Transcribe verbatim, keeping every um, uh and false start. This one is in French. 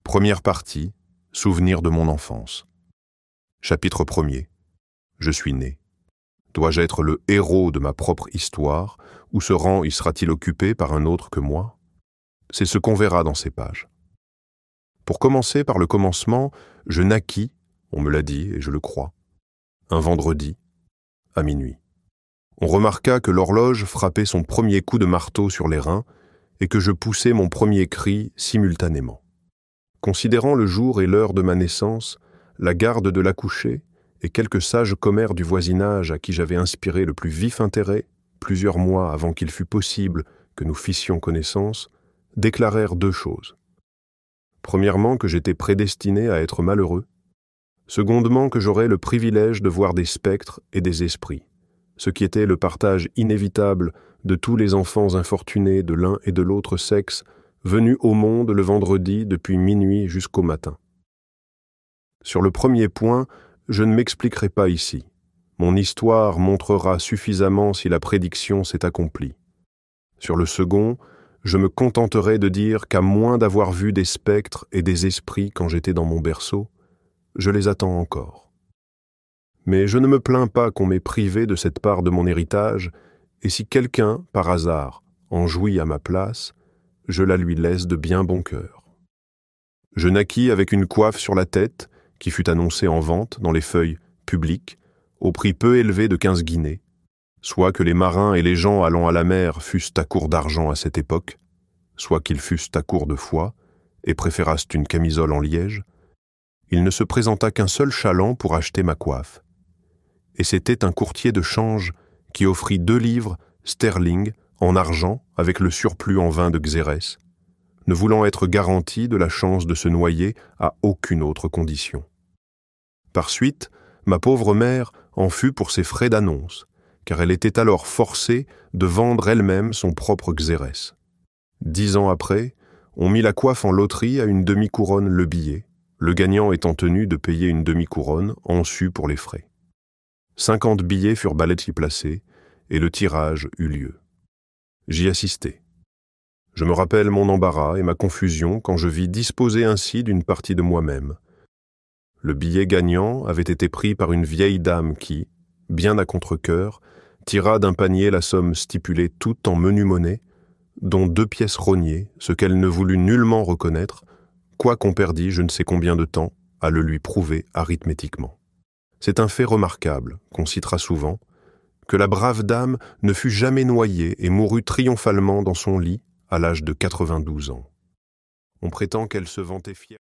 Première partie, souvenir de mon enfance. Chapitre premier. Je suis né. Dois-je être le héros de ma propre histoire, ou ce rang y sera-t-il occupé par un autre que moi? C'est ce qu'on verra dans ces pages. Pour commencer par le commencement, je naquis, on me l'a dit et je le crois, un vendredi, à minuit. On remarqua que l'horloge frappait son premier coup de marteau sur les reins et que je poussais mon premier cri simultanément. Considérant le jour et l'heure de ma naissance, la garde de l'accouchée et quelques sages commères du voisinage à qui j'avais inspiré le plus vif intérêt, plusieurs mois avant qu'il fût possible que nous fissions connaissance, déclarèrent deux choses. Premièrement, que j'étais prédestiné à être malheureux. Secondement, que j'aurais le privilège de voir des spectres et des esprits, ce qui était le partage inévitable de tous les enfants infortunés de l'un et de l'autre sexe venus au monde le vendredi depuis minuit jusqu'au matin. Sur le premier point, je ne m'expliquerai pas ici. Mon histoire montrera suffisamment si la prédiction s'est accomplie. Sur le second, je me contenterai de dire qu'à moins d'avoir vu des spectres et des esprits quand j'étais dans mon berceau, je les attends encore. Mais je ne me plains pas qu'on m'ait privé de cette part de mon héritage, et si quelqu'un, par hasard, en jouit à ma place, je la lui laisse de bien bon cœur. Je naquis avec une coiffe sur la tête, qui fut annoncée en vente dans les feuilles publiques, au prix peu élevé de quinze guinées, soit que les marins et les gens allant à la mer fussent à court d'argent à cette époque, soit qu'ils fussent à court de foi et préférassent une camisole en liège, il ne se présenta qu'un seul chaland pour acheter ma coiffe. Et c'était un courtier de change qui offrit deux livres sterling en argent avec le surplus en vin de Xérès, ne voulant être garanti de la chance de se noyer à aucune autre condition. Par suite, ma pauvre mère en fut pour ses frais d'annonce, car elle était alors forcée de vendre elle-même son propre Xérès. Dix ans après, on mit la coiffe en loterie à une demi-couronne le billet, le gagnant étant tenu de payer une demi-couronne en su pour les frais. Cinquante billets furent balletti placés, et le tirage eut lieu. J'y assistai. Je me rappelle mon embarras et ma confusion quand je vis disposer ainsi d'une partie de moi-même. Le billet gagnant avait été pris par une vieille dame qui, bien à contre-cœur, tira d'un panier la somme stipulée toute en menu monnaie, dont deux pièces rognées, ce qu'elle ne voulut nullement reconnaître, quoiqu'on perdît je ne sais combien de temps à le lui prouver arithmétiquement. C'est un fait remarquable, qu'on citera souvent, que la brave dame ne fut jamais noyée et mourut triomphalement dans son lit à l'âge de quatre-vingt-douze ans. On prétend qu'elle se vantait fière.